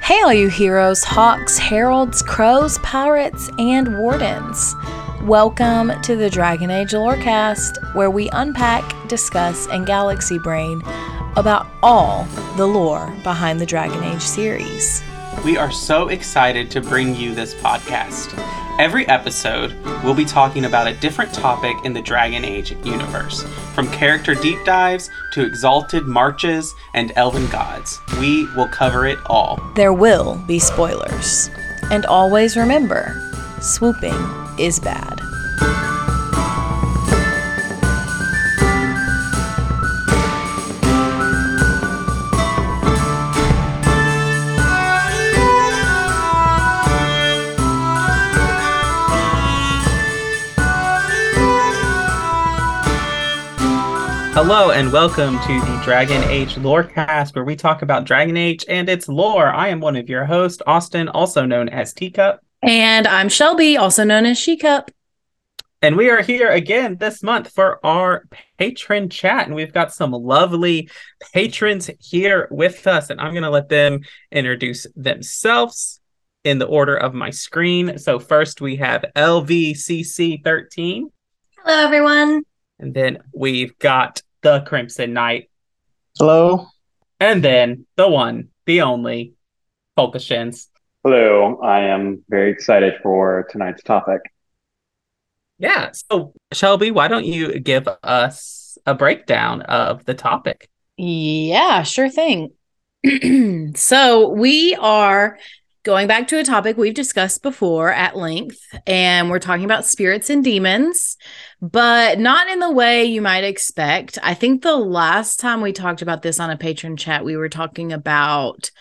Hey, all you heroes, hawks, heralds, crows, pirates, and wardens. Welcome to the Dragon Age Lorecast, where we unpack, discuss, and galaxy brain about all the lore behind the Dragon Age series. We are so excited to bring you this podcast. Every episode, we'll be talking about a different topic in the Dragon Age universe. From character deep dives to exalted marches and elven gods, we will cover it all. There will be spoilers. And always remember, swooping is bad. Hello and welcome to the Dragon Age Lorecast, where we talk about Dragon Age and its lore. I am one of your hosts, Austin, also known as Teacup. And I'm Shelby, also known as Shecup. And we are here again this month for our patron chat. And we've got some lovely patrons here with us. And I'm going to let them introduce themselves in the order of my screen. So first we have LVCC13. Hello, everyone. And then we've got the Crimson Knight. Hello. And then the one, the only, Polkashins. Hello. I am very excited for tonight's topic. Yeah. So, Shelby, why don't you give us a breakdown of the topic? Yeah, sure thing. So we are going back to a topic we've discussed before at length, and we're talking about spirits and demons, but not in the way you might expect. I think the last time we talked about this on a patron chat, we were talking about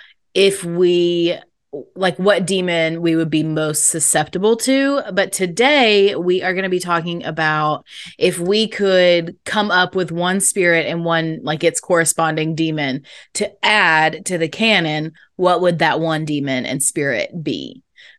what demon we would be most susceptible to. But today we are going to be talking about if we could come up with one spirit and one, its corresponding demon to add to the canon, what would that one demon and spirit be?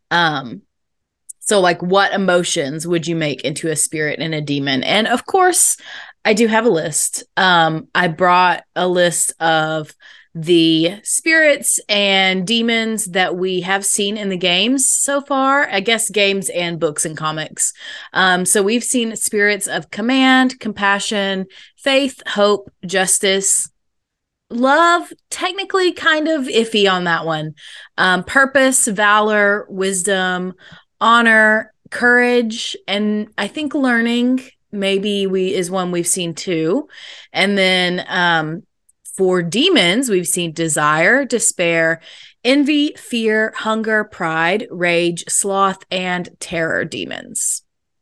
So what emotions would you make into a spirit and a demon? And of course, I do have a list. I brought a list of the spirits and demons that we have seen in the games so far. I guess games and books and comics. So we've seen spirits of command, compassion, faith, hope, justice, love, technically kind of iffy on that one. Purpose, valor, wisdom, honor, courage, and I think learning maybe is one we've seen too. And then for demons, we've seen desire, despair, envy, fear, hunger, pride, rage, sloth, and terror demons.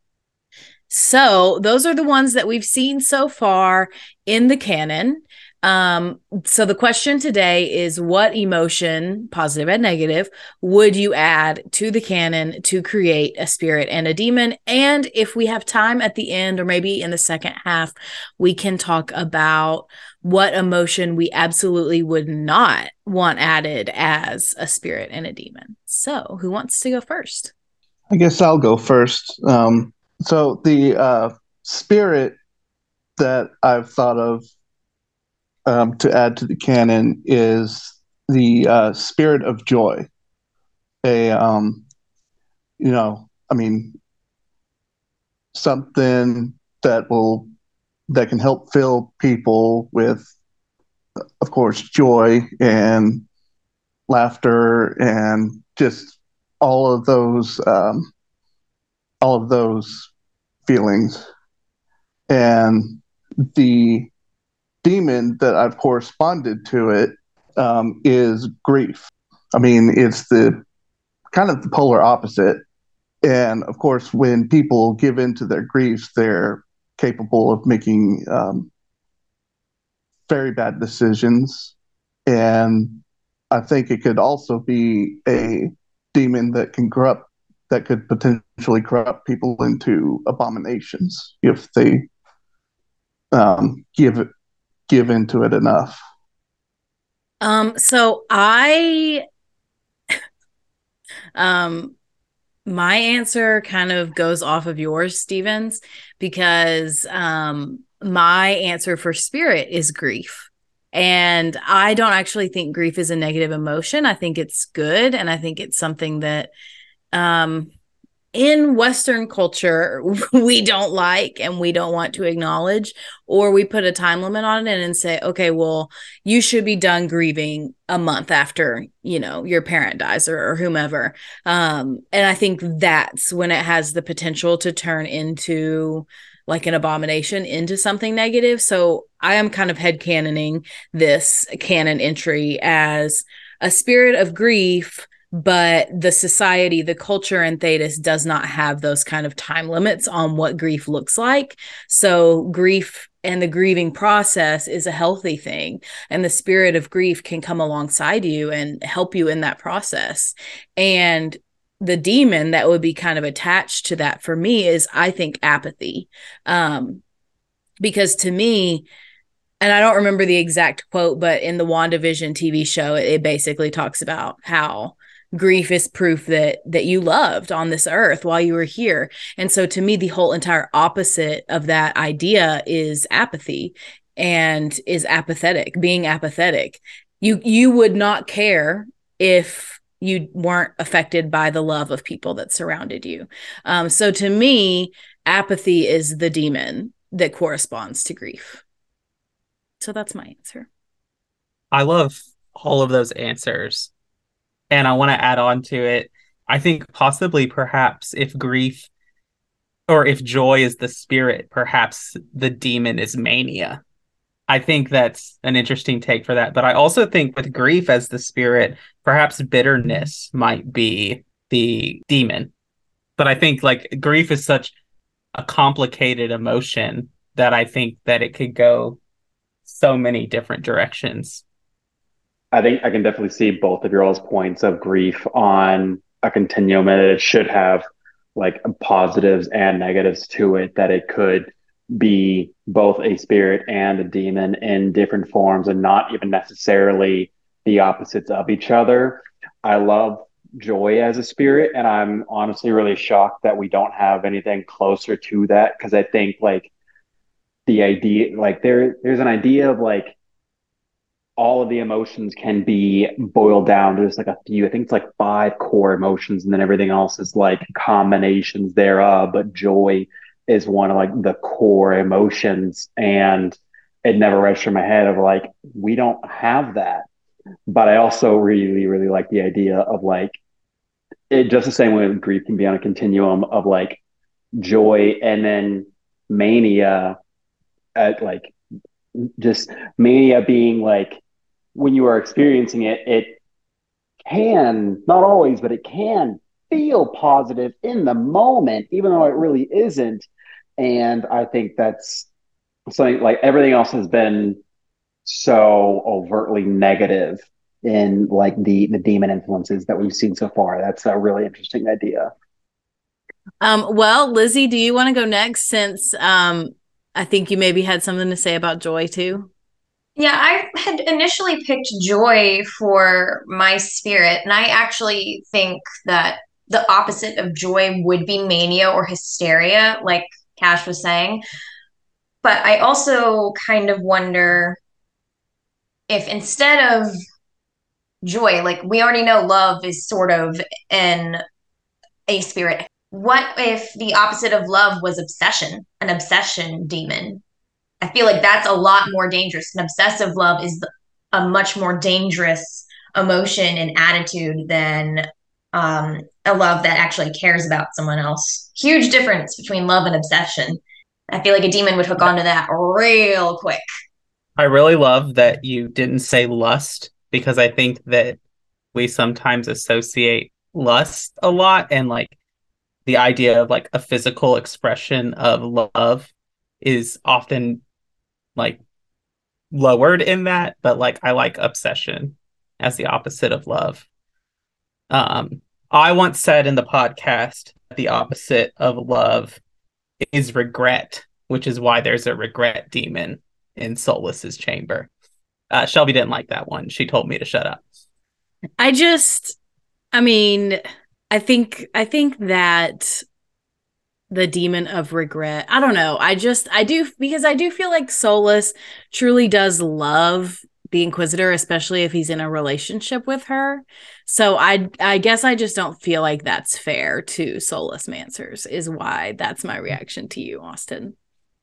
So those are the ones that we've seen so far in the canon. So the question today is, what emotion, positive and negative, would you add to the canon to create a spirit and a demon? And if we have time at the end, or maybe in the second half, we can talk about what emotion we absolutely would not want added as a spirit and a demon. So who wants to go first? I guess I'll go first. So the spirit that I've thought of to add to the canon is the spirit of joy. Something that can help fill people with, of course, joy and laughter and just all of those feelings. And the demon that I've corresponded to it is grief. I mean, it's the kind of the polar opposite. And of course, when people give in to their griefs, they're capable of making very bad decisions. And I think it could also be a demon that could potentially corrupt people into abominations if they give into it enough. So my answer kind of goes off of yours, Stevens, because my answer for spirit is grief. And I don't actually think grief is a negative emotion. I think it's good. And I think it's something that in Western culture, we don't like and we don't want to acknowledge, or we put a time limit on it and say, okay, well, you should be done grieving a month after, your parent dies or whomever. And I think that's when it has the potential to turn into like an abomination, into something negative. So I am kind of headcanoning this canon entry as a spirit of grief, but the society, the culture in Thedas does not have those kind of time limits on what grief looks like. So grief and the grieving process is a healthy thing. And the spirit of grief can come alongside you and help you in that process. And the demon that would be kind of attached to that for me is, I think, apathy. Because to me, and I don't remember the exact quote, but in the WandaVision TV show, it basically talks about how grief is proof that you loved on this earth while you were here. And so to me, the whole entire opposite of that idea is apathy, and is apathetic, being apathetic. You would not care if you weren't affected by the love of people that surrounded you. So to me, apathy is the demon that corresponds to grief. So that's my answer. I love all of those answers. And I want to add on to it. I think possibly, perhaps, if grief or if joy is the spirit, perhaps the demon is mania. I think that's an interesting take for that. But I also think with grief as the spirit, perhaps bitterness might be the demon. But I think like grief is such a complicated emotion that I think that it could go so many different directions. I think I can definitely see both of your all's points of grief on a continuum, and it should have like positives and negatives to it, that it could be both a spirit and a demon in different forms and not even necessarily the opposites of each other. I love joy as a spirit, and I'm honestly really shocked that we don't have anything closer to that, because I think like the idea, like there's an idea of like all of the emotions can be boiled down to just like a few. I think it's like 5 core emotions, and then everything else is like combinations thereof. But joy is one of like the core emotions, and it never registered in my head of like, we don't have that. But I also really, really like the idea of like it, just the same way grief can be on a continuum of like joy and then mania, at like just mania being like, when you are experiencing it, it can, not always, but it can feel positive in the moment, even though it really isn't. And I think that's something like everything else has been so overtly negative in like the demon influences that we've seen so far. That's a really interesting idea. Well, Lizzie, do you want to go next, since I think you maybe had something to say about joy too? Yeah, I had initially picked joy for my spirit, and I actually think that the opposite of joy would be mania or hysteria, like Cash was saying. But I also kind of wonder if instead of joy, like we already know love is sort of a spirit. What if the opposite of love was obsession, an obsession demon? I feel like that's a lot more dangerous. An obsessive love is a much more dangerous emotion and attitude than a love that actually cares about someone else. Huge difference between love and obsession. I feel like a demon would hook onto that real quick. I really love that you didn't say lust, because I think that we sometimes associate lust a lot, and like the idea of like a physical expression of love is often like lowered in that, but like I like obsession as the opposite of love. I once said in the podcast, the opposite of love is regret, which is why there's a regret demon in Solas's chamber. Shelby didn't like that one. She told me to shut up. I think that the demon of regret, I don't know. I do, because I do feel like Solas truly does love the Inquisitor, especially if he's in a relationship with her. So I guess I just don't feel like that's fair to Soulless Mancers, is why that's my reaction to you, Austin.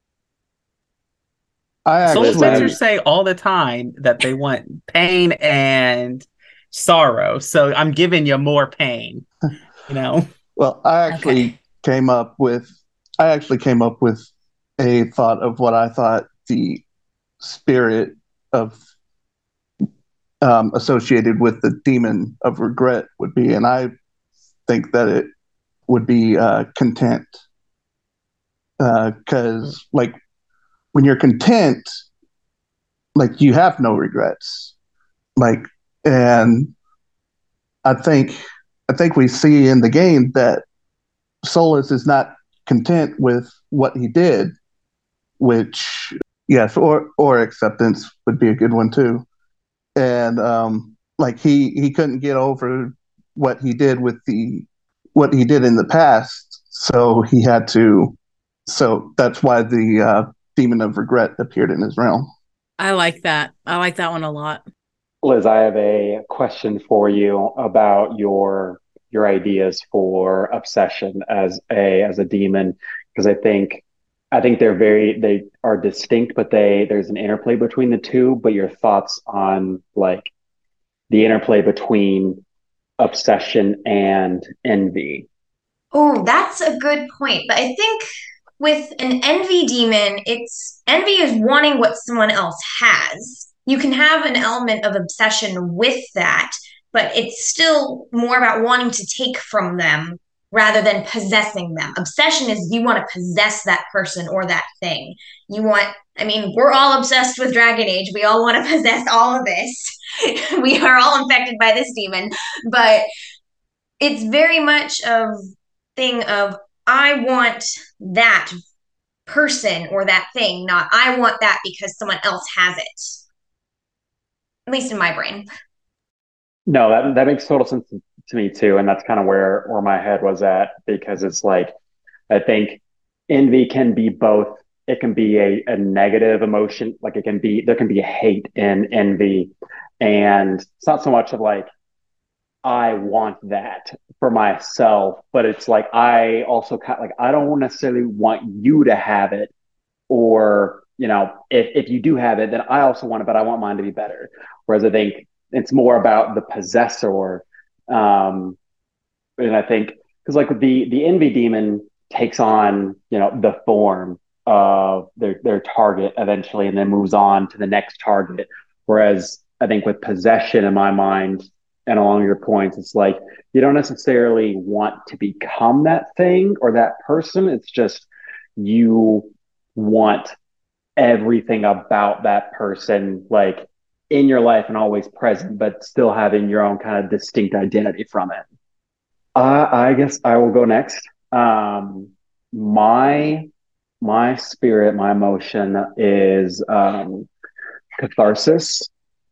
Soulless Mancers say all the time that they want pain and sorrow. So I'm giving you more pain, you know? Well, I actually came up with a thought of what I thought the spirit of associated with the demon of regret would be, and I think that it would be content, because like when you're content, like you have no regrets, like, and I think we see in the game that Solas is not content with what he did, which yes, or acceptance would be a good one too. And like he couldn't get over what he did in the past, so he had to. So that's why the demon of regret appeared in his realm. I like that. I like that one a lot. Liz, I have a question for you about your ideas for obsession as a demon, because I think they are distinct, but there's an interplay between the two. But your thoughts on like the interplay between obsession and envy? Oh, that's a good point. But I think with an envy demon, envy is wanting what someone else has. You can have an element of obsession with that, but it's still more about wanting to take from them rather than possessing them. Obsession is you want to possess that person or that thing. I mean, we're all obsessed with Dragon Age. We all want to possess all of this. We are all infected by this demon, but it's very much of thing of I want that person or that thing, not I want that because someone else has it. At least in my brain. No, that makes total sense to me too, and that's kind of where my head was at, because it's like I think envy can be both. It can be a negative emotion, like there can be hate in envy, and it's not so much of like I want that for myself, but it's like I also kind of like I don't necessarily want you to have it, or if you do have it, then I also want it, but I want mine to be better. Whereas I think it's more about the possessor, and I think because like the envy demon takes on the form of their target eventually, and then moves on to the next target. Whereas I think with possession, in my mind, and along your points, it's like you don't necessarily want to become that thing or that person. It's just you want everything about that person, like in your life and always present, but still having your own kind of distinct identity from it. I guess I will go next. My spirit, my emotion is catharsis.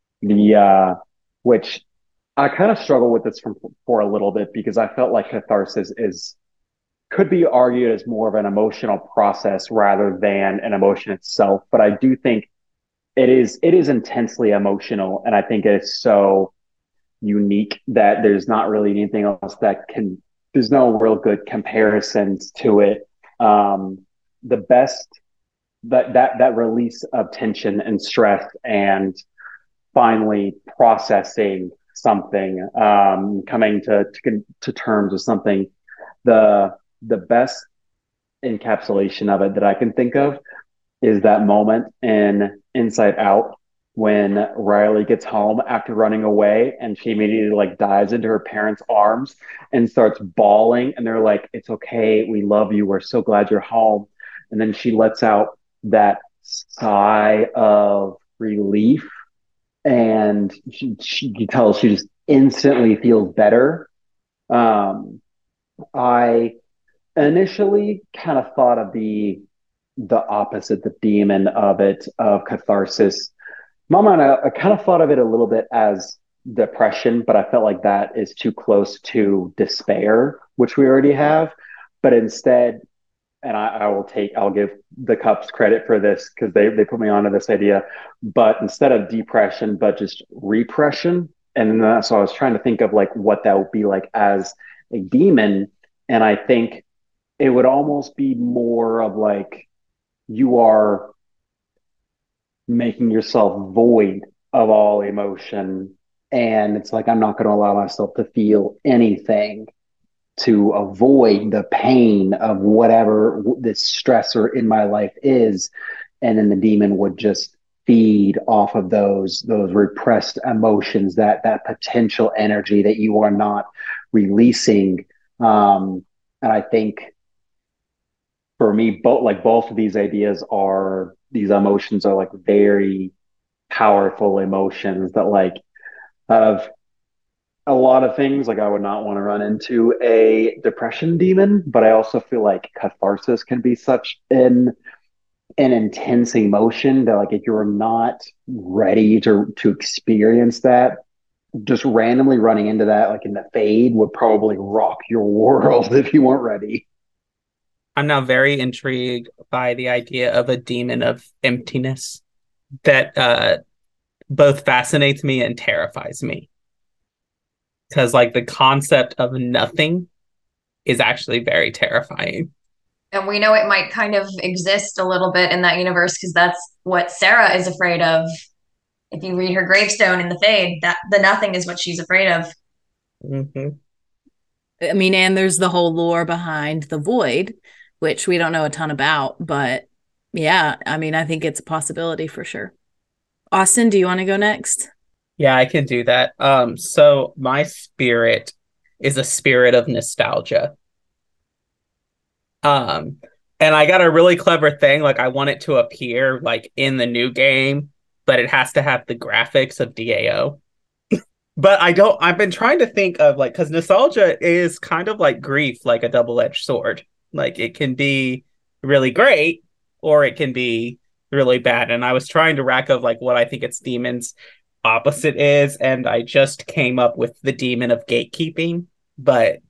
Which I kind of struggle with this for a little bit, because I felt like catharsis could be argued as more of an emotional process rather than an emotion itself. But I do think it is intensely emotional, and I think it is so unique that there's not really anything else there's no real good comparisons to it. The best that release of tension and stress, and finally processing something, coming to terms with something. The best encapsulation of it that I can think of is that moment in Inside Out when Riley gets home after running away, and she immediately like dives into her parents' arms and starts bawling, and they're like, "It's okay, we love you, we're so glad you're home." And then she lets out that sigh of relief, and you tell she just instantly feels better. I initially kind of thought of the opposite, the demon of catharsis. Mama and I kind of thought of it a little bit as depression, but I felt like that is too close to despair, which we already have. But instead, and I'll give the cups credit for this because they put me onto this idea, but instead of depression, but just repression. And so I was trying to think of like what that would be like as a demon. And I think it would almost be more of like you are making yourself void of all emotion. And it's like, I'm not going to allow myself to feel anything to avoid the pain of whatever this stressor in my life is. And then the demon would just feed off of those repressed emotions, that potential energy that you are not releasing. And I think for me, both of these ideas are these emotions are like very powerful emotions that like out of a lot of things, like I would not want to run into a depression demon, but I also feel like catharsis can be such an intense emotion that like if you're not ready to experience that, just randomly running into that like in the fade would probably rock your world if you weren't ready. I'm now very intrigued by the idea of a demon of emptiness that both fascinates me and terrifies me. Because like the concept of nothing is actually very terrifying. And we know it might kind of exist a little bit in that universe because that's what Sarah is afraid of. If you read her gravestone in the Fade, that the nothing is what she's afraid of. Mm-hmm. I mean, and there's the whole lore behind the void, which we don't know a ton about, but yeah, I mean, I think it's a possibility for sure. Austin, do you want to go next? Yeah, I can do that. So my spirit is a spirit of nostalgia. Um, and I got a really clever thing. Like I want it to appear like in the new game, but it has to have the graphics of DAO. But I don't. I've been trying to think of like because nostalgia is kind of like grief, like a double-edged sword. Like it can be really great, or it can be really bad. And I was trying to rack of like what I think its demon's opposite is, and I just came up with the demon of gatekeeping. But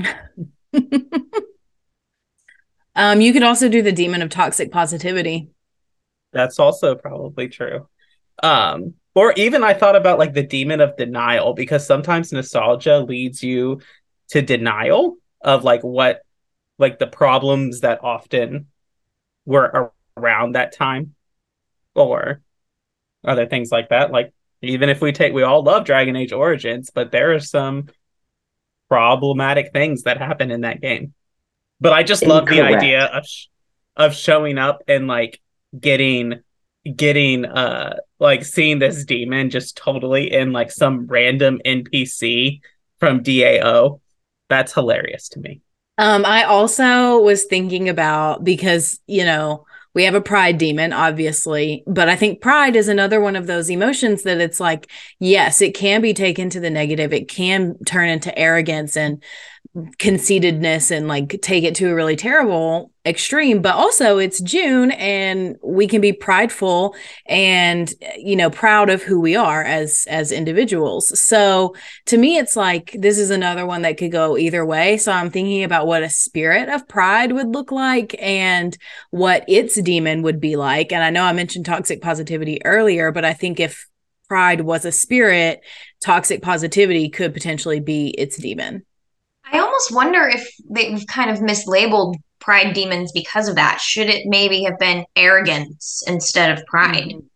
You could also do the demon of toxic positivity. that's also probably true. Or even I thought about like the demon of denial because sometimes nostalgia leads you to denial of like what like the problems that often were around that time or other things like that. Like even if we all love Dragon Age Origins, but there are some problematic things that happen in that game. But I just love the idea Incorrect. of showing up and like getting like seeing this demon just totally in like some random NPC from DAO. That's hilarious to me. I also was thinking about because, we have a pride demon, obviously, but I think pride is another one of those emotions that it's like, yes, it can be taken to the negative. It can turn into arrogance and conceitedness and like take it to a really terrible extreme, but also it's June and we can be prideful and proud of who we are as individuals. So to me it's like this is another one that could go either way. So I'm thinking about what a spirit of pride would look like and what its demon would be like. And I know I mentioned toxic positivity earlier, but I think if pride was a spirit, toxic positivity could potentially be its demon. I almost wonder if they've kind of mislabeled pride demons because of that. Should it maybe have been arrogance instead of pride? Mm-hmm.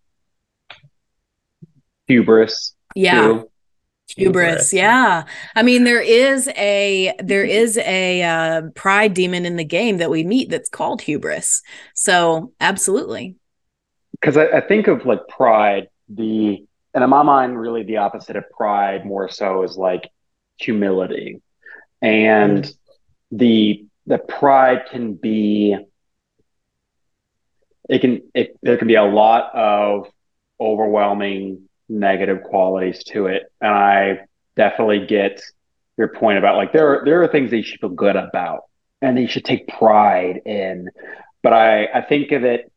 Hubris Yeah. too. Hubris. Yeah. I mean, there is a pride demon in the game that we meet that's called hubris. So absolutely. Because I think of like pride, and in my mind, really the opposite of pride more so is like humility. And the pride can be there can be a lot of overwhelming negative qualities to it. And I definitely get your point about like there are things that you should feel good about and that you should take pride in. But I think of it,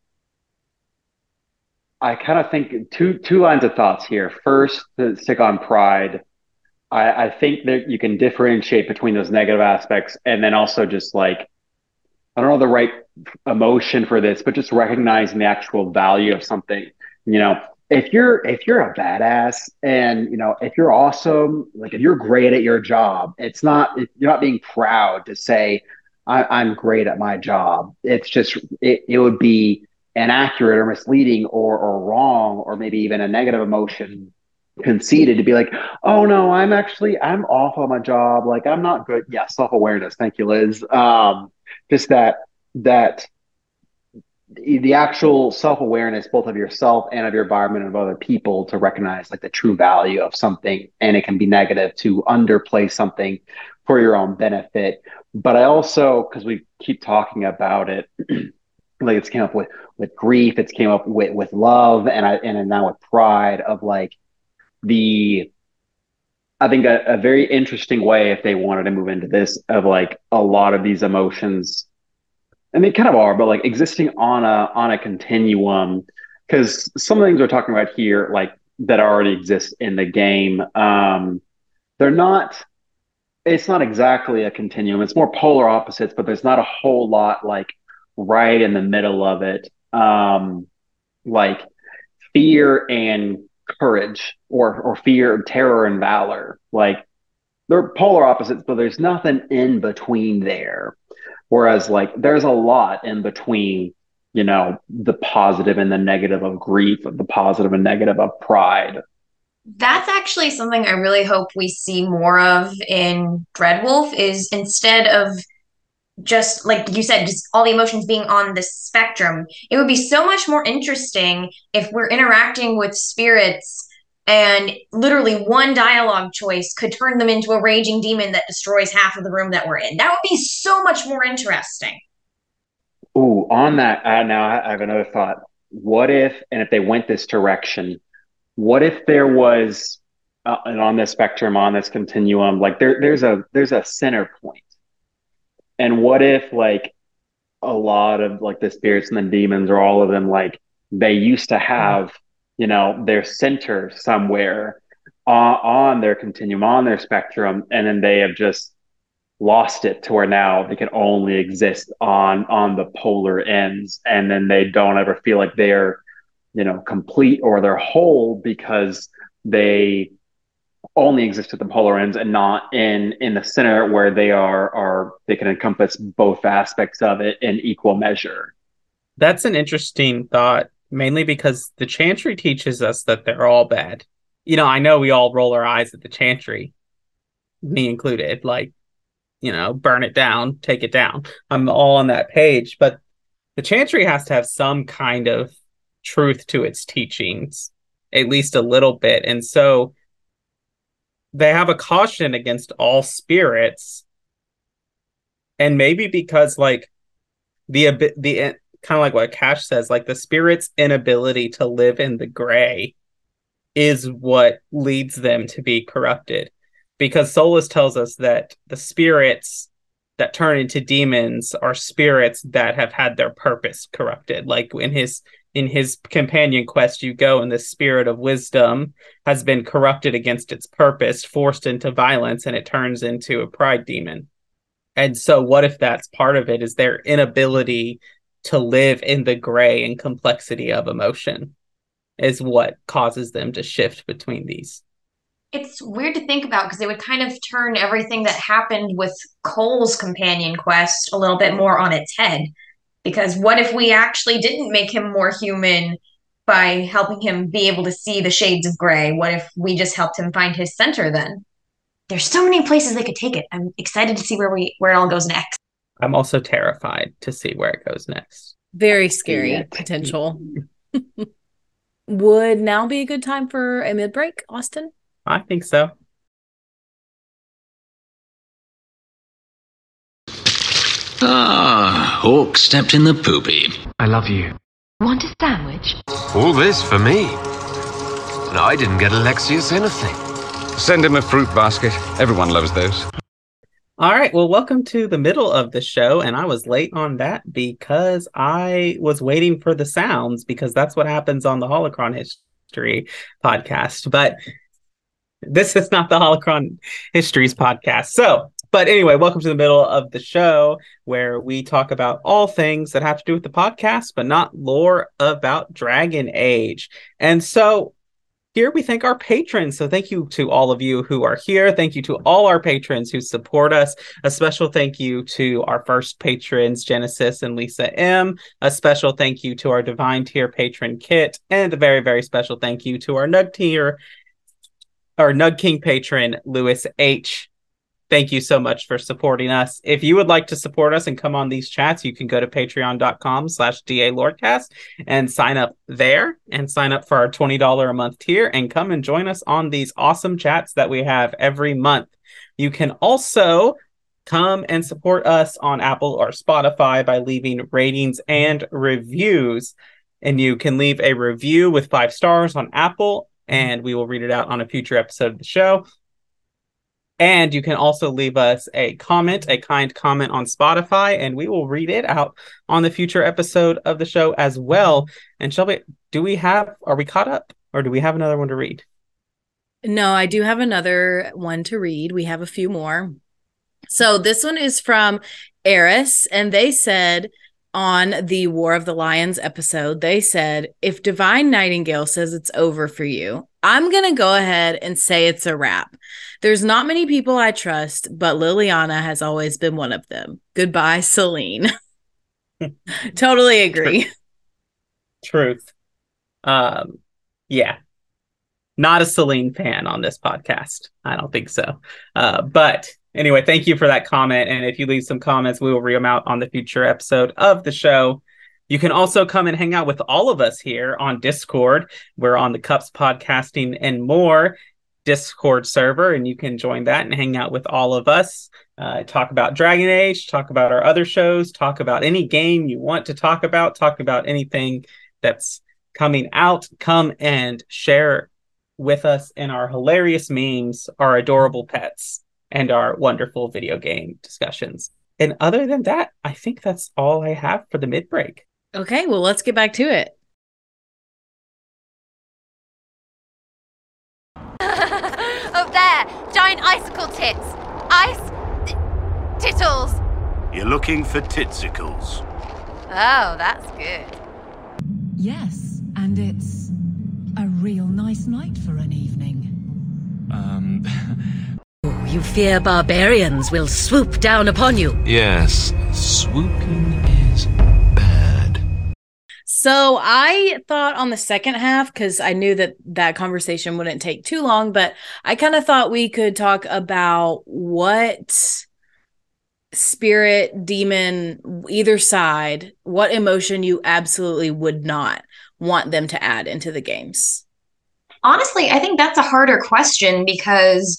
I kind of think two lines of thoughts here. First, to stick on pride, I think that you can differentiate between those negative aspects and then also just like I don't know the right emotion for this, but just recognizing the actual value of something. You know, if you're a badass, and if you're awesome, like if you're great at your job, you're not being proud to say I'm great at my job. It's just it would be inaccurate or misleading or wrong, or maybe even a negative emotion conceited to be like, oh no, I'm awful at my job, like I'm not good. Yeah, self-awareness, thank you, Liz. Just that the actual self-awareness both of yourself and of your environment and of other people, to recognize like the true value of something. And it can be negative to underplay something for your own benefit. But I also, because we keep talking about it, like it's came up with grief, it's came up with love, and now with pride, of like the I think a very interesting way, if they wanted to move into this, of like a lot of these emotions, and they kind of are, but like existing on a continuum, because some of the things we're talking about here, like that already exist in the game, they're not. It's not exactly a continuum. It's more polar opposites, but there's not a whole lot like right in the middle of it. Like fear and courage, or fear, terror and valor. Like they're polar opposites, but there's nothing in between there. Whereas like there's a lot in between, the positive and the negative of grief, the positive and negative of pride. That's actually something I really hope we see more of in Dreadwolf, is instead of just like you said, just all the emotions being on the spectrum, it would be so much more interesting if we're interacting with spirits and literally one dialogue choice could turn them into a raging demon that destroys half of the room that we're in. That would be so much more interesting. Ooh, on that, now I have another thought. What if, and if they went this direction, what if there was, and on this spectrum, on this continuum, like there's a center point, and what if like a lot of like the spirits and the demons, or all of them, like they used to have, their center somewhere on their continuum, on their spectrum, and then they have just lost it to where now they can only exist on the polar ends, and then they don't ever feel like they're complete or they're whole, because they only exist at the polar ends and not in the center, where they can encompass both aspects of it in equal measure. That's an interesting thought, mainly because the Chantry teaches us that they're all bad. I know we all roll our eyes at the Chantry, me included, like, burn it down, take it down. I'm all on that page, but the Chantry has to have some kind of truth to its teachings, at least a little bit. And so they have a caution against all spirits. And maybe because like the kind of like what Cash says, like the spirit's inability to live in the gray is what leads them to be corrupted. Because Solus tells us that the spirits that turn into demons are spirits that have had their purpose corrupted. Like in his companion quest, you go and the spirit of wisdom has been corrupted against its purpose, forced into violence, and it turns into a pride demon. And so what if that's part of it, is their inability to live in the gray and complexity of emotion is what causes them to shift between these. It's weird to think about, because it would kind of turn everything that happened with Cole's companion quest a little bit more on its head. Because what if we actually didn't make him more human by helping him be able to see the shades of gray? What if we just helped him find his center then? There's so many places they could take it. I'm excited to see where it all goes next. I'm also terrified to see where it goes next. Very scary potential. Would now be a good time for a mid break, Austin? I think so. Hawk stepped in the poopy. I love you. Want a sandwich? All this for me. And I didn't get Alexius anything. Send him a fruit basket. Everyone loves those. All right, well, welcome to the middle of the show, and I was late on that because I was waiting for the sounds, because that's what happens on the Holocron History podcast. But this is not the Holocron Histories podcast. But anyway, welcome to the middle of the show where we talk about all things that have to do with the podcast, but not lore about Dragon Age. And so here we thank our patrons. So thank you to all of you who are here. Thank you to all our patrons who support us. A special thank you to our first patrons, Genesis and Lisa M. A special thank you to our Divine Tier patron, Kit. And a very, very special thank you to our Nug Tier, our Nug King patron, Lewis H. Thank you so much for supporting us. If you would like to support us and come on these chats, you can go to patreon.com/DALorecast and sign up there and sign up for our $20 a month tier and come and join us on these awesome chats that we have every month. You can also come and support us on Apple or Spotify by leaving ratings and reviews. And you can leave a review with 5 stars on Apple, and we will read it out on a future episode of the show. And you can also leave us a comment, a kind comment on Spotify, and we will read it out on the future episode of the show as well. And Shelby, are we caught up, or do we have another one to read? No, I do have another one to read. We have a few more. So this one is from Eris, and they said on the War of the Lions episode, they said, if Divine Nightingale says it's over for you, I'm going to go ahead and say it's a wrap. There's not many people I trust, but Liliana has always been one of them. Goodbye, Celine. Totally agree. Truth. Yeah. Not a Celine fan on this podcast. I don't think so. But anyway, thank you for that comment. And if you leave some comments, we will read them out on the future episode of the show. You can also come and hang out with all of us here on Discord. We're on the Cups Podcasting and More Discord server, and you can join that and hang out with all of us. Talk about Dragon Age, talk about our other shows, talk about any game you want to talk about anything that's coming out. Come and share with us in our hilarious memes, our adorable pets, and our wonderful video game discussions. And other than that, I think that's all I have for the mid-break. Okay, well, let's get back to it. Up there, giant icicle tits. Tittles. You're looking for titsicles. Oh, that's good. Yes, and it's a real nice night for an evening. You fear barbarians will swoop down upon you. Yes, swooping is bad. So I thought on the second half, because I knew that conversation wouldn't take too long, but I kind of thought we could talk about what spirit, demon, either side, what emotion you absolutely would not want them to add into the games. Honestly, I think that's a harder question because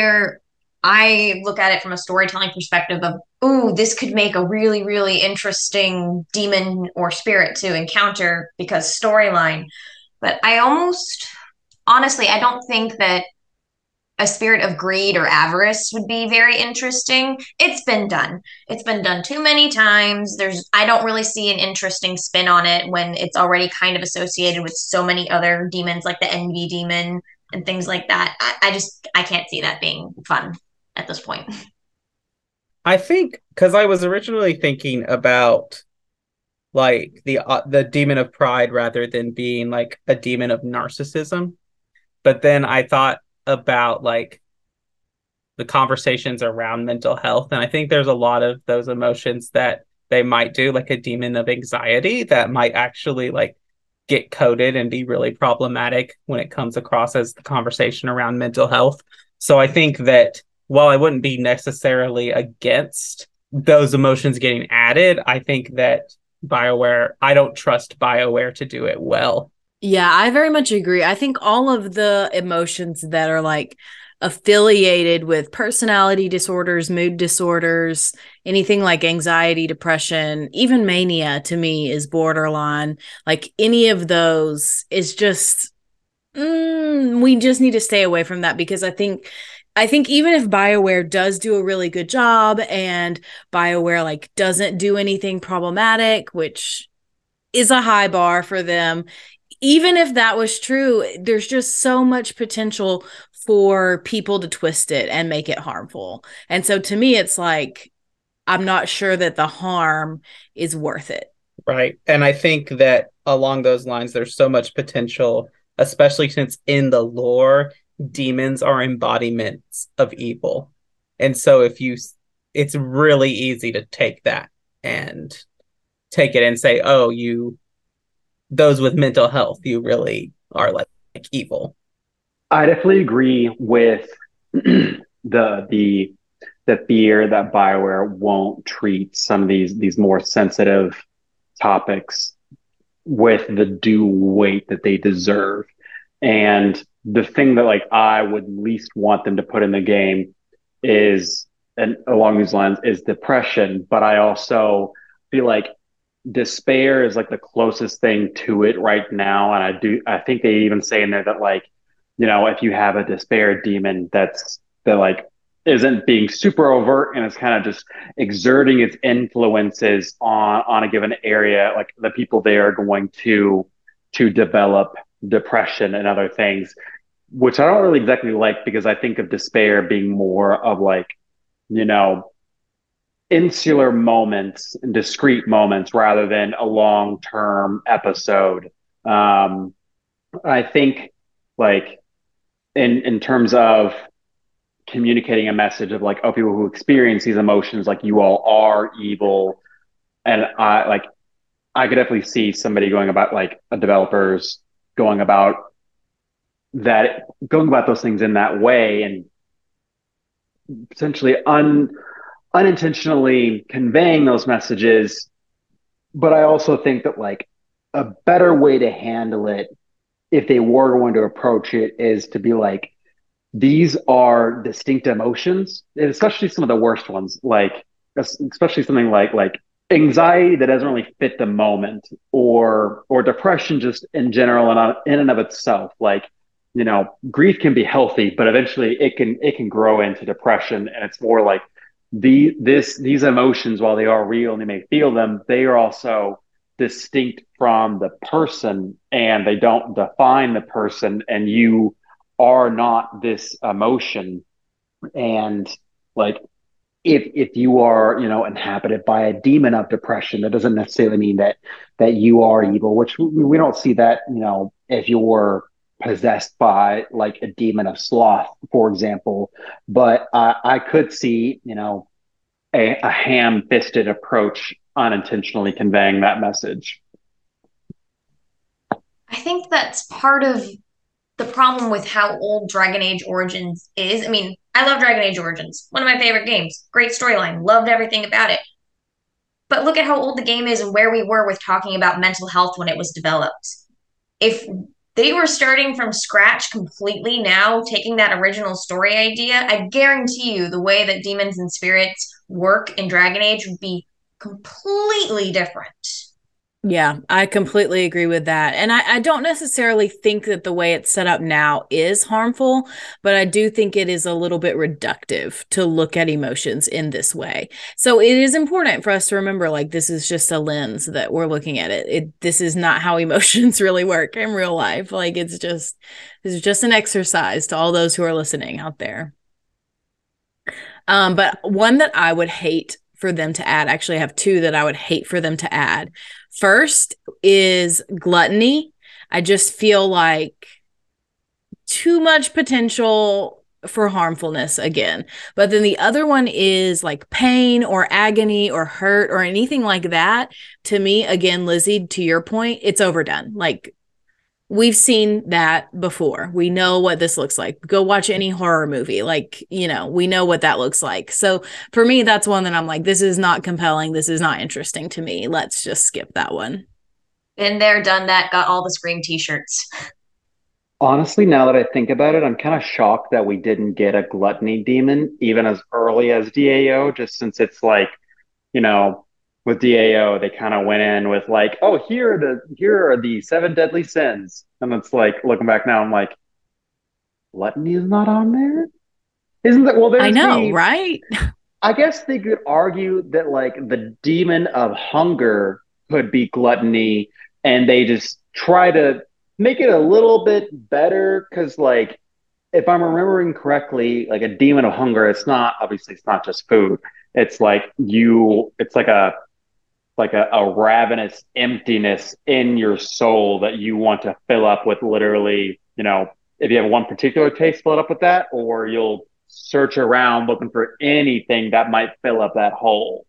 I look at it from a storytelling perspective of, ooh, this could make a really, really interesting demon or spirit to encounter because storyline. But honestly, I don't think that a spirit of greed or avarice would be very interesting. It's been done. It's been done too many times. I don't really see an interesting spin on it when it's already kind of associated with so many other demons like the envy demon and things like that. I can't see that being fun at this point. I think because I was originally thinking about like the demon of pride rather than being like a demon of narcissism, but then I thought about like the conversations around mental health, and I think there's a lot of those emotions that they might do, like a demon of anxiety that might actually like get coded and be really problematic when it comes across as the conversation around mental health. So I think that while I wouldn't be necessarily against those emotions getting added, I think that I don't trust BioWare to do it well. Yeah, I very much agree. I think all of the emotions that are like affiliated with personality disorders, mood disorders, anything like anxiety, depression, even mania to me is borderline. Like any of those is just, we just need to stay away from that because I think even if BioWare does do a really good job and BioWare like doesn't do anything problematic, which is a high bar for them, even if that was true, there's just so much potential for people to twist it and make it harmful. And so to me, it's like, I'm not sure that the harm is worth it. Right. And I think that along those lines, there's so much potential, especially since in the lore, demons are embodiments of evil. And so it's really easy to take that and take it and say, oh, those with mental health, you really are like evil. I definitely agree with the fear that BioWare won't treat some of these more sensitive topics with the due weight that they deserve. And the thing that like I would least want them to put in the game is, and along these lines, is depression. But I also feel like despair is like the closest thing to it right now. And I think they even say in there that like, if you have a despair demon that like isn't being super overt and it's kind of just exerting its influences on a given area, like the people there are going to develop depression and other things, which I don't really exactly like, because I think of despair being more of like, insular moments and discrete moments rather than a long-term episode. I think like in terms of communicating a message of like, oh, people who experience these emotions, like you all are evil. And I could definitely see somebody going about like developers going about those things in that way and potentially unintentionally conveying those messages. But I also think that like a better way to handle it, if they were going to approach it, is to be like, these are distinct emotions, and especially some of the worst ones, like especially something like anxiety that doesn't really fit the moment, or depression just in general and in and of itself. Like, grief can be healthy, but eventually it can grow into depression. And it's more like these emotions, while they are real and they may feel them, they are also distinct from the person, and they don't define the person, and you are not this emotion. And like, if you are, inhabited by a demon of depression, that doesn't necessarily mean that you are evil, which we don't see that, if you're possessed by like a demon of sloth, for example. But I could see, a ham-fisted approach unintentionally conveying that message. I think that's part of the problem with how old Dragon Age Origins is. I mean, I love Dragon Age Origins. One of my favorite games. Great storyline. Loved everything about it. But look at how old the game is and where we were with talking about mental health when it was developed. If they were starting from scratch completely now, taking that original story idea, I guarantee you the way that demons and spirits work in Dragon Age would be completely different. Yeah, I completely agree with that. And I don't necessarily think that the way it's set up now is harmful, but I do think it is a little bit reductive to look at emotions in this way. So it is important for us to remember, like, this is just a lens that we're looking at it. This is not how emotions really work in real life. Like, this is just an exercise to all those who are listening out there. But one that I would hate for them to add, actually I have two that I would hate for them to add. First is gluttony. I just feel like too much potential for harmfulness again. But then the other one is like pain or agony or hurt or anything like that. To me, again, Lizzie, to your point, it's overdone. Like, we've seen that before. We know what this looks like. Go watch any horror movie. Like, we know what that looks like. So for me, that's one that I'm like, this is not compelling. This is not interesting to me. Let's just skip that one. Been there, done that, got all the Scream t-shirts. Honestly, now that I think about it, I'm kind of shocked that we didn't get a gluttony demon even as early as DAO, just since it's like, with DAO, they kind of went in with like, oh, here are the 7 deadly sins. And it's like, looking back now, I'm like, gluttony is not on there? Isn't that, well, I know, right? I guess they could argue that like the demon of hunger could be gluttony, and they just try to make it a little bit better because, like, if I'm remembering correctly, like a demon of hunger, it's not obviously it's not just food. It's like it's like a ravenous emptiness in your soul that you want to fill up with literally, if you have one particular taste, fill it up with that, or you'll search around looking for anything that might fill up that hole.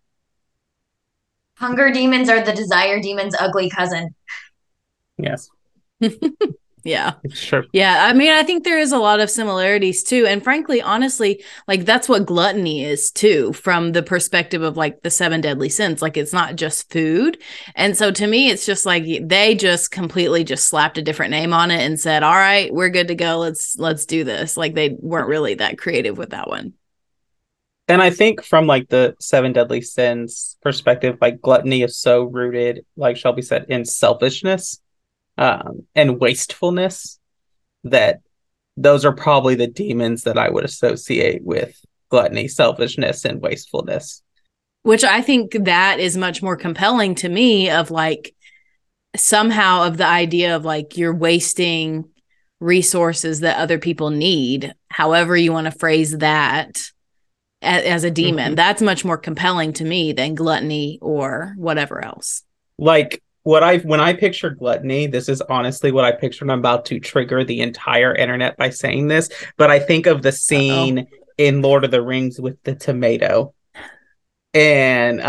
Hunger demons are the desire demon's ugly cousin. Yes. Yeah. Sure. Yeah. I mean, I think there is a lot of similarities too. And frankly, honestly, like that's what gluttony is too, from the perspective of like the 7 deadly sins. Like it's not just food. And so to me, it's just like they just completely just slapped a different name on it and said, all right, we're good to go. Let's do this. Like they weren't really that creative with that one. And I think from like the 7 deadly sins perspective, like gluttony is so rooted, like Shelby said, in selfishness. And wastefulness, that those are probably the demons that I would associate with gluttony, selfishness, and wastefulness. Which I think that is much more compelling to me, of like somehow of the idea of like you're wasting resources that other people need, however you want to phrase that as a demon. Mm-hmm. That's much more compelling to me than gluttony or whatever else. Like, when I picture gluttony, this is honestly what I picture, and I'm about to trigger the entire internet by saying this, but I think of the scene in Lord of the Rings with the tomato. And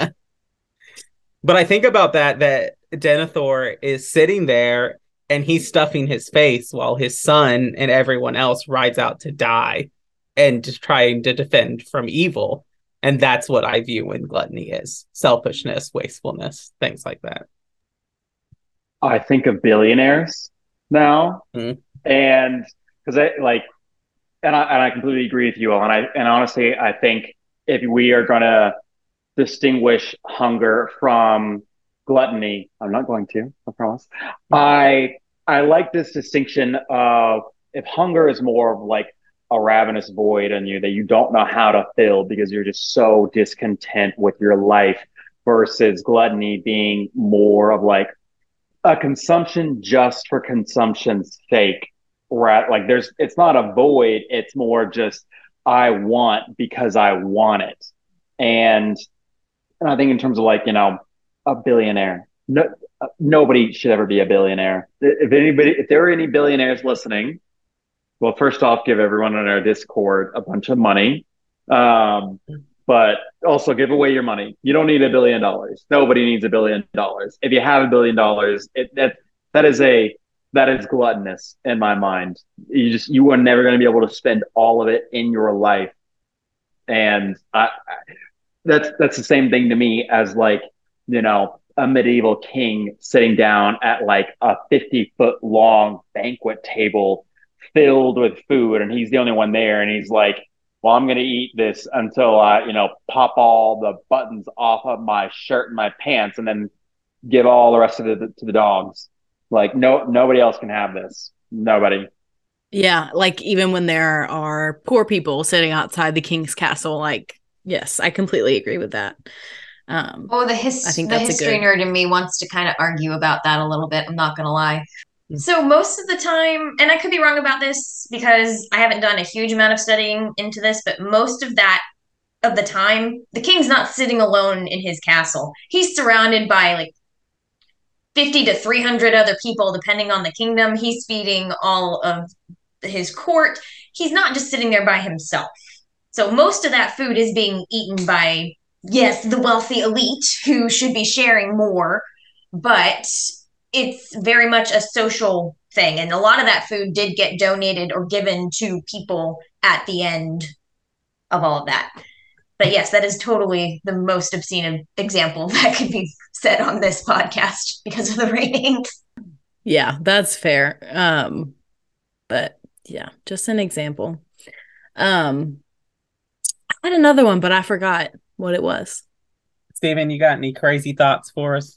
but I think about that Denethor is sitting there and he's stuffing his face while his son and everyone else rides out to die and just trying to defend from evil. And that's what I view when gluttony is: selfishness, wastefulness, things like that. I think of billionaires now, and because I completely agree with you all, and honestly, I think if we are going to distinguish hunger from gluttony, I'm not going to, I promise. I like this distinction of, if hunger is more of like a ravenous void in you that you don't know how to fill because you're just so discontent with your life, versus gluttony being more of like a consumption just for consumption's sake, right? Like it's not a void, it's more just I want because I want it. And I think in terms of like, a billionaire, nobody should ever be a billionaire. If there are any billionaires listening, well, first off, give everyone on our Discord a bunch of money. But also give away your money. You don't need $1 billion. Nobody needs $1 billion. If you have $1 billion, that is gluttonous in my mind. You are never going to be able to spend all of it in your life. And that's the same thing to me as like, a medieval king sitting down at like a 50-foot long banquet table filled with food, and he's the only one there, and he's like, well, I'm going to eat this until I, pop all the buttons off of my shirt and my pants, and then give all the rest of it to the dogs. Like, nobody else can have this. Nobody. Yeah. Like, even when there are poor people sitting outside the king's castle, like, yes, I completely agree with that. The history nerd in me wants to kind of argue about that a little bit. I'm not going to lie. So most of the time, and I could be wrong about this because I haven't done a huge amount of studying into this, but most of the time, the king's not sitting alone in his castle. He's surrounded by like 50 to 300 other people, depending on the kingdom. He's feeding all of his court. He's not just sitting there by himself. So most of that food is being eaten by, yes, the wealthy elite who should be sharing more, but it's very much a social thing. And a lot of that food did get donated or given to people at the end of all of that. But yes, that is totally the most obscene example that could be said on this podcast because of the ratings. Yeah, that's fair. But yeah, just an example. I had another one, but I forgot what it was. Steven, you got any crazy thoughts for us?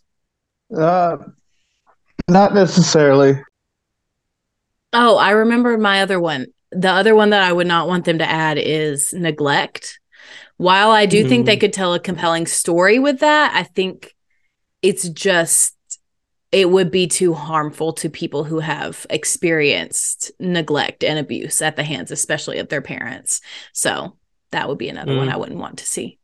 Not necessarily. Oh, I remembered my other one. The other one that I would not want them to add is neglect. While I do think they could tell a compelling story with that, I think it's just it would be too harmful to people who have experienced neglect and abuse at the hands, especially of their parents. So that would be another one I wouldn't want to see.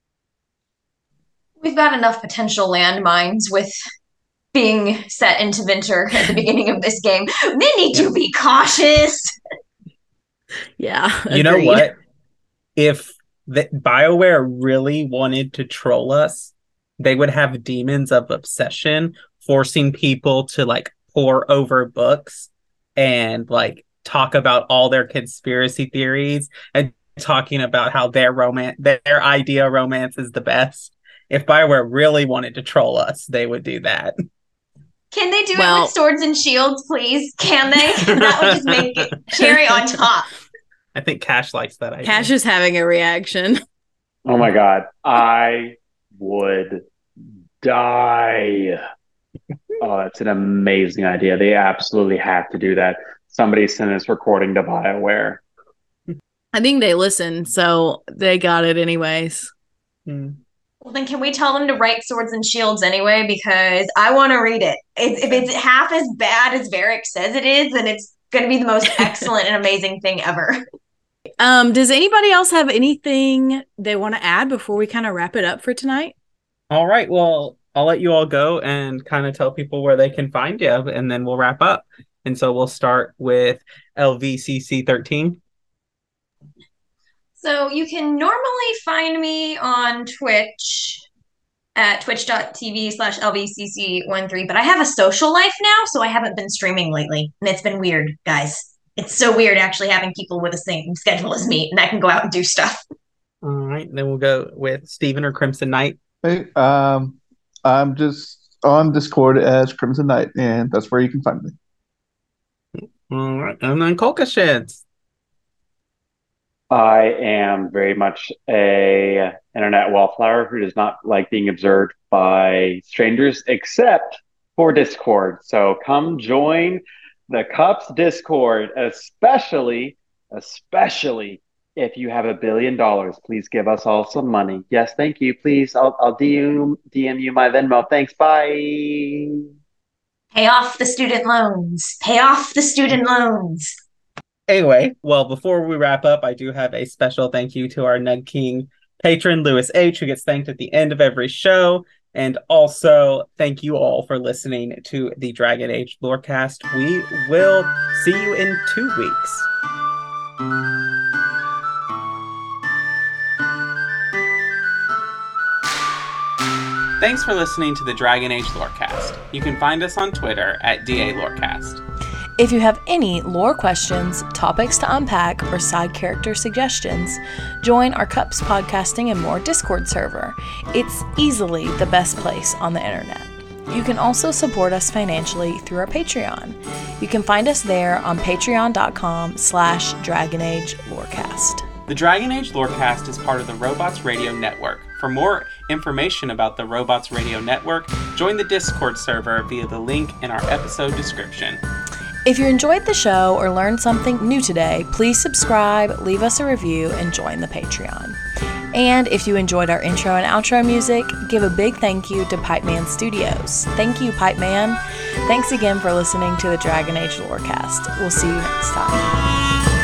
We've got enough potential landmines with being set into winter at the beginning of this game. Men need to be cautious. Yeah. You know what? If BioWare really wanted to troll us, they would have demons of obsession forcing people to like pore over books and like talk about all their conspiracy theories and talking about how their idea of romance is the best. If BioWare really wanted to troll us, they would do that. Can they do it with swords and shields, please? Can they? That would just make it cherry on top. I think Cash likes that idea. Cash is having a reaction. Oh my God. I would die. Oh, that's an amazing idea. They absolutely have to do that. Somebody sent this recording to BioWare. I think they listened, so they got it anyways. Well, then can we tell them to write Swords and Shields anyway? Because I want to read it. If it's half as bad as Varric says it is, then it's going to be the most excellent and amazing thing ever. Does anybody else have anything they want to add before we kind of wrap it up for tonight? All right. Well, I'll let you all go and kind of tell people where they can find you, and then we'll wrap up. And so we'll start with LVCC13. So you can normally find me on Twitch at twitch.tv/LVCC13, but I have a social life now, so I haven't been streaming lately. And it's been weird, guys. It's so weird actually having people with the same schedule as me, and I can go out and do stuff. All right. Then we'll go with Steven or Crimson Knight. Hey, I'm just on Discord as Crimson Knight, and that's where you can find me. All right. And then Kolkashins. I am very much a internet wallflower who does not like being observed by strangers except for Discord. So come join the Cups Discord, especially if you have $1 billion. Please give us all some money. Yes, thank you. Please, I'll DM you my Venmo. Thanks. Bye. Pay off the student loans. Pay off the student loans. Anyway, well, before we wrap up, I do have a special thank you to our Nug King patron, Lewis H., who gets thanked at the end of every show. And also, thank you all for listening to the Dragon Age Lorecast. We will see you in 2 weeks. Thanks for listening to the Dragon Age Lorecast. You can find us on Twitter at DALorecast. If you have any lore questions, topics to unpack, or side character suggestions, join our Cups Podcasting and More Discord server. It's easily the best place on the internet. You can also support us financially through our Patreon. You can find us there on patreon.com/DragonAgeLorecast. The Dragon Age Lorecast is part of the Robots Radio Network. For more information about the Robots Radio Network, join the Discord server via the link in our episode description. If you enjoyed the show or learned something new today, please subscribe, leave us a review, and join the Patreon. And if you enjoyed our intro and outro music, give a big thank you to Pipeman Studios. Thank you, Pipeman. Thanks again for listening to the Dragon Age Lorecast. We'll see you next time.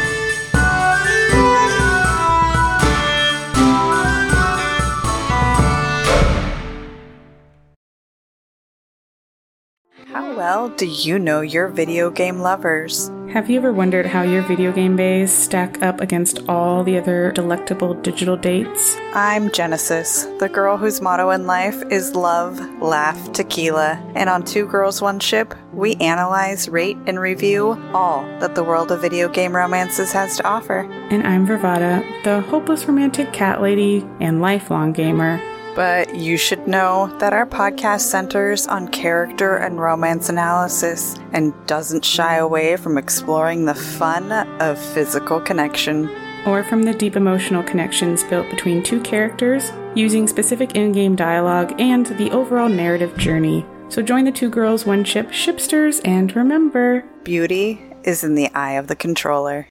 How well do you know your video game lovers? Have you ever wondered how your video game bays stack up against all the other delectable digital dates? I'm Genesis, the girl whose motto in life is love, laugh, tequila. And on Two Girls, One Ship, we analyze, rate, and review all that the world of video game romances has to offer. And I'm Vervada, the hopeless romantic cat lady and lifelong gamer. But you should know that our podcast centers on character and romance analysis and doesn't shy away from exploring the fun of physical connection. Or from the deep emotional connections built between two characters, using specific in-game dialogue and the overall narrative journey. So join the Two Girls, One Ship shipsters, and remember, beauty is in the eye of the controller.